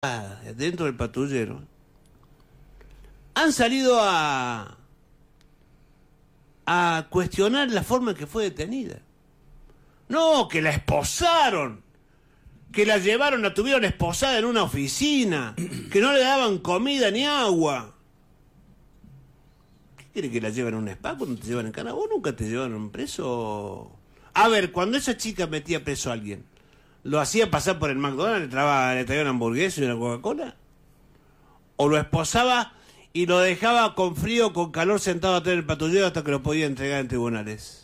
dentro del patrullero han salido a cuestionar la forma en que fue detenida. No, que la esposaron, que la llevaron, la tuvieron esposada en una oficina, que no le daban comida ni agua. ¿Qué quiere que la lleven a un spa cuando te llevan en cana? ¿Vos nunca te llevaron preso? A ver, cuando esa chica metía preso a alguien, ¿lo hacía pasar por el McDonald's, le traía una hamburguesa y una Coca-Cola? ¿O lo esposaba y lo dejaba con frío, con calor, sentado atrás del patrullero hasta que lo podía entregar en tribunales?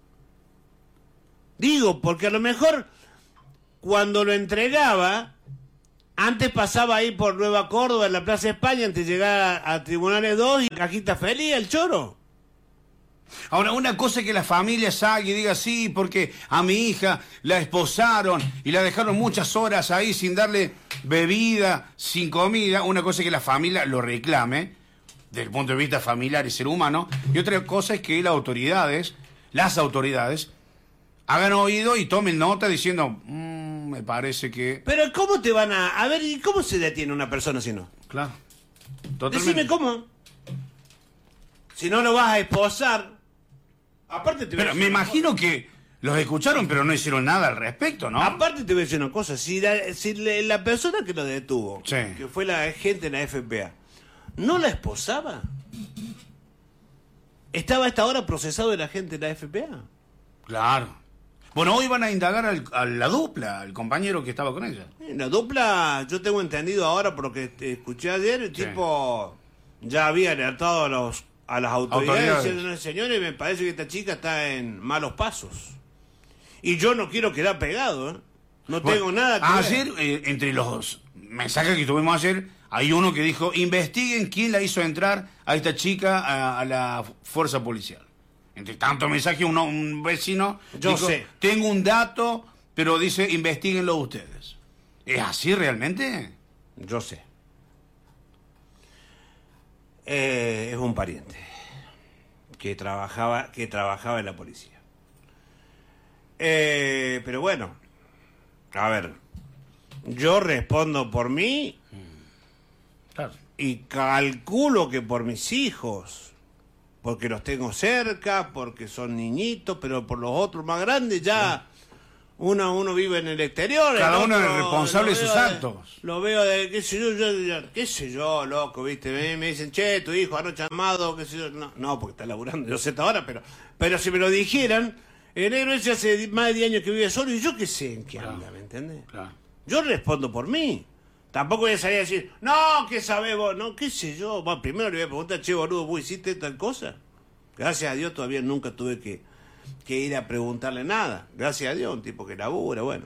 Digo, porque a lo mejor cuando lo entregaba, antes pasaba ahí por Nueva Córdoba, en la Plaza España, antes de llegar a Tribunales 2 y cajita feliz, el choro. Ahora, una cosa es que la familia salga y diga sí, porque a mi hija la esposaron y la dejaron muchas horas ahí sin darle bebida, sin comida. Una cosa es que la familia lo reclame, desde el punto de vista familiar y ser humano. Y otra cosa es que las autoridades, hagan oído y tomen nota diciendo, me parece que... Pero ¿cómo te van a...? A ver, ¿y cómo se detiene una persona si no? Claro. Totalmente. Decime cómo. Si no lo vas a esposar... Aparte te voy a Pero decir me una imagino cosa. que los escucharon, pero no hicieron nada al respecto, ¿no? Aparte te voy a decir una cosa. Si la persona que lo detuvo, Sí, que fue la agente de la FPA, no la esposaba, estaba a esta hora procesado el agente de la FPA. Claro. Bueno, hoy van a indagar a la dupla, al compañero que estaba con ella. La dupla, yo tengo entendido ahora, por lo que escuché ayer, el Sí. tipo ya había alertado a las autoridades diciendo, señores, me parece que esta chica está en malos pasos. Y yo no quiero quedar pegado, ¿eh? No tengo nada que ayer, ver. entre los mensajes que tuvimos ayer, hay uno que dijo, investiguen quién la hizo entrar a esta chica a la fuerza policial. Entre tanto mensaje, un vecino Yo dijo, sé. tengo un dato, pero dice, investiguenlo ustedes. ¿Es así realmente? Yo sé. Es un pariente que trabajaba en la policía. Pero bueno, a ver, yo respondo por mí Claro. y calculo que por mis hijos, porque los tengo cerca, porque son niñitos, pero por los otros más grandes ya... Uno vive en el exterior. Cada uno otro es responsable de sus actos. Lo veo de, qué sé yo, loco, viste. Me dicen, che, tu hijo anoche armado, qué sé yo. No, porque está laburando, yo sé hasta ahora, pero si me lo dijeran, el negro ese hace más de 10 años que vive solo y yo qué sé en qué anda, ¿me entendés? Claro. Yo respondo por mí. Tampoco voy a salir a decir, no, ¿qué sabés vos? No, qué sé yo. Bueno, primero le voy a preguntar, che, boludo, ¿vos hiciste tal cosa? Gracias a Dios todavía nunca tuve que ir a preguntarle nada. Gracias a Dios, un tipo que labura, bueno.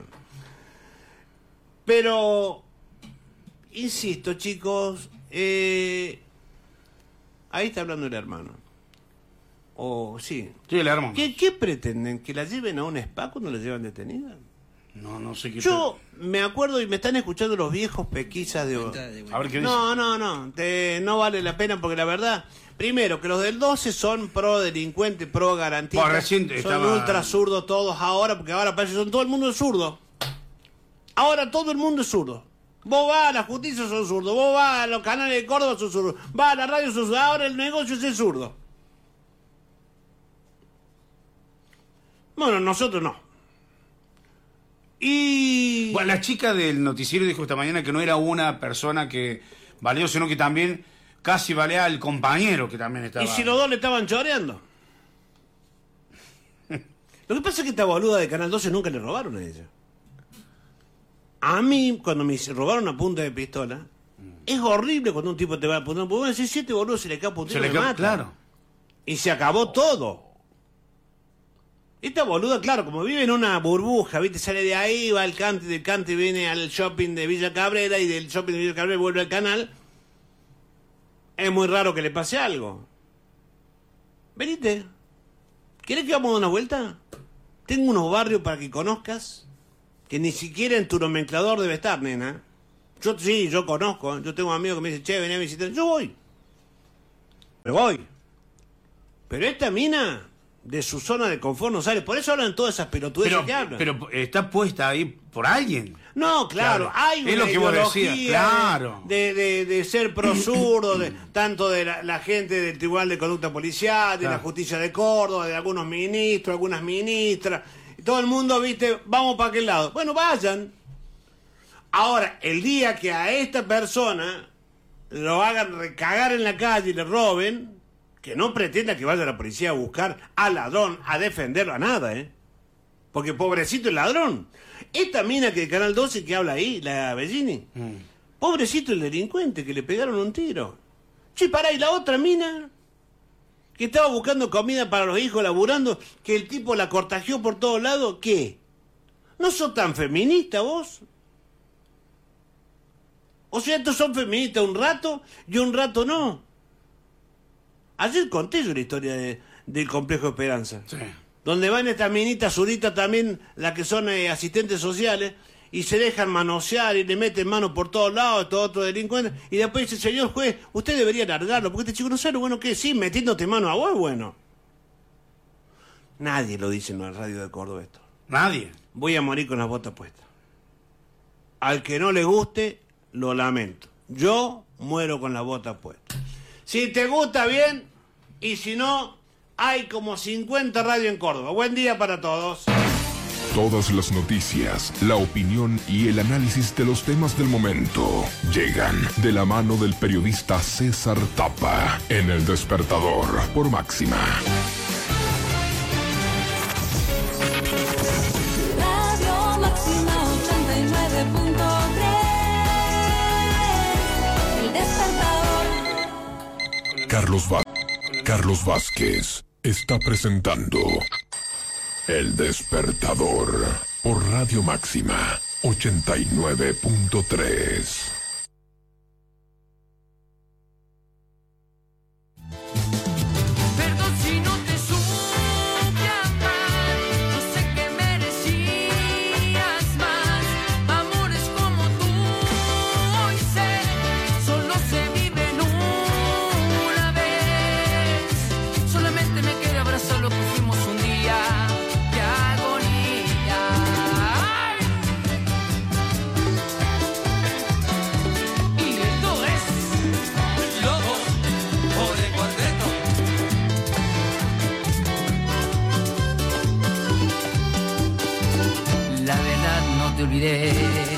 Pero, insisto, chicos, ahí está hablando el hermano. Sí. Sí, el hermano. ¿Qué pretenden? ¿Que la lleven a un spa cuando la llevan detenida? No sé qué... Yo me acuerdo y me están escuchando los viejos pequisas de... A ver qué dice. No, no vale la pena porque la verdad, primero que los del 12 son pro delincuente, pro garantía. Bueno, recién son estaba... ultra zurdos todos ahora, porque ahora parece que son todo el mundo es zurdo. Ahora todo el mundo es zurdo. Vos vas a la justicia, sos zurdo. Vos vas a los canales de Córdoba, sos zurdo. Vas a la radio, sos zurdo. Ahora el negocio es el zurdo. Bueno, nosotros no. Y... Bueno, la chica del noticiero dijo esta mañana que no era una persona que valió, sino que también casi valía al compañero que también estaba... ¿Y si los dos le estaban choreando? Lo que pasa es que esta boluda de Canal 12 nunca le robaron a ella. A mí, cuando me robaron a punta de pistola, es horrible cuando un tipo te va a apuntar. Porque decir, 7 boludos se le cae un tiro, me mata. Claro. Y se acabó todo. Esta boluda, claro, como vive en una burbuja, ¿viste? Sale de ahí, va al Cante, del Cante viene al shopping de Villa Cabrera y del shopping de Villa Cabrera vuelve al canal. Es muy raro que le pase algo. Venite. ¿Querés que vamos a dar una vuelta? Tengo unos barrios para que conozcas que ni siquiera en tu nomenclador debe estar, nena. Yo conozco. Yo tengo amigos que me dicen, che, vení a visitar. Yo voy. Pero voy. Pero esta mina... de su zona de confort no sale. Por eso hablan todas esas pelotudeces que hablan. Pero está puesta ahí por alguien. No, claro, hay es una lo que vos ideología decías, claro. de ser pro-zurdo, tanto de la gente del Tribunal de Conducta Policial, de la Justicia de Córdoba, de algunos ministros, algunas ministras. Todo el mundo, viste, vamos para aquel lado. Bueno, vayan. Ahora, el día que a esta persona lo hagan recagar en la calle y le roben, que no pretenda que vaya la policía a buscar al ladrón, a defenderlo, a nada, ¿eh? Porque pobrecito el ladrón. Esta mina que de Canal 12 que habla ahí, la Bellini, pobrecito el delincuente que le pegaron un tiro. Che, pará, y la otra mina que estaba buscando comida para los hijos, laburando, que el tipo la cortajeó por todos lados, ¿qué? ¿No sos tan feminista vos? O sea, estos son feministas un rato y un rato no. Ayer conté yo la historia del Complejo Esperanza. Sí. Donde van estas minitas zurditas también, las que son asistentes sociales, y se dejan manosear y le meten mano por todos lados, estos otros delincuentes, y después dice, señor juez, usted debería largarlo, porque este chico no sabe lo bueno que es, sí, metiéndote mano a vos es bueno. Nadie lo dice en la radio de Córdoba esto. Nadie. Voy a morir con las botas puestas. Al que no le guste, lo lamento. Yo muero con las botas puestas. Si te gusta, bien, y si no, hay como 50 radios en Córdoba. Buen día para todos. Todas las noticias, la opinión y el análisis de los temas del momento llegan de la mano del periodista César Tapa en El Despertador por Máxima. Radio Máxima 89.3. El Despertador. Carlos Vázquez está presentando El Despertador por Radio Máxima 89.3. Olvidé.